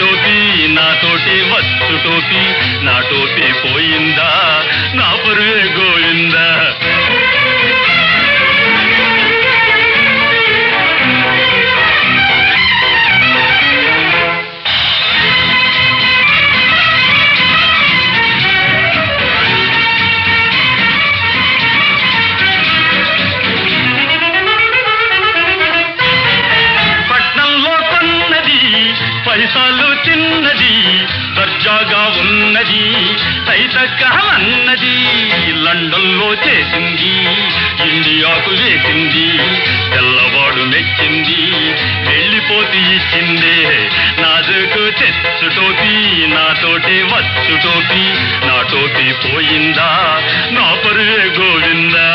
టోపీ నాతోటి వచ్చు టోపీ నా టోపీ పోయిందా నా పరువే గోవిందా పైసాలు తిన్నది దర్జాగా ఉన్నది తైతక్కహమన్నది లండన్లో చేసింది ఇండియాకు వేసింది తెల్లవాడు మెచ్చింది వెళ్ళిపోతూ ఇచ్చిందే నాజుకు తెచ్చు టోపీ నాతోటి వచ్చు టోపీ నా టోపీ పోయిందా నా పరువే గోవిందా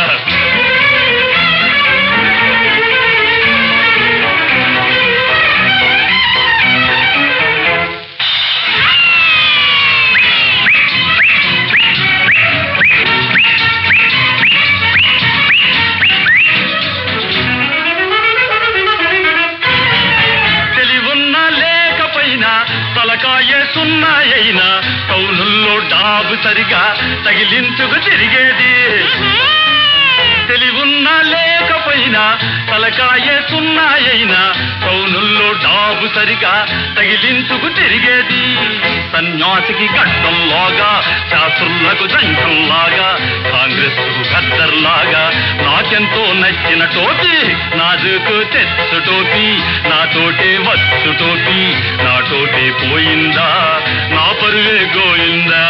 తలకాయే సున్నాయైనా టౌనుల్లో డాబు సరిగా తగిలించుకు తిరిగేది తెలివున్నా లేకపోయినా తలకాయే సున్నాయైనా టౌనుల్లో డాబు సరిగా తగిలించుకు తిరిగేది సన్యాసికి గడ్డంలాగా శాస్త్రులకు జంకంలాగా కాంగ్రెస్ కు గద్దర్లాగా నాకెంతో నచ్చిన టోపీ నాజుకు తెచ్చు టోపీ నాతోటే వచ్చు టోపీ నా టోపీ పోయిందా నా పరువే గోయిందా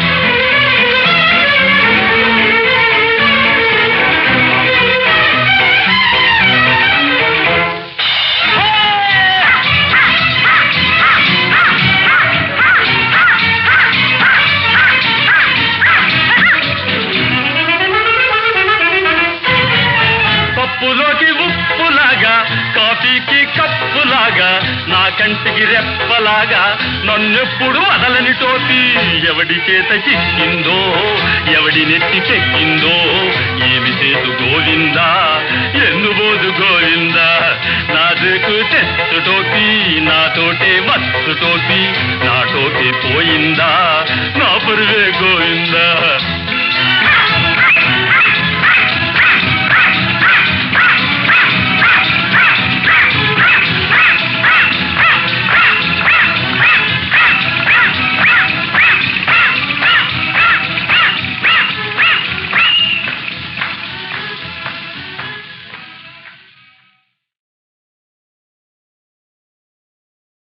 పప్పులోకి ఉప్పులాగా కాఫీకి కప్పులాగా నా కంటికి రెప్పలాగా నన్నెప్పుడు వదలని టోపీ ఎవడి చేత చిక్కిందో ఎవడి నెత్తికెక్కిందో ఏమి చేతు గోవిందా ఎన్నుబోదు గోవిందా నాజుకు తెచ్చు టోపీ నాతోటే వచ్చు టోపీ నా టోపీ పోయిందా నా పరువే గోవిందా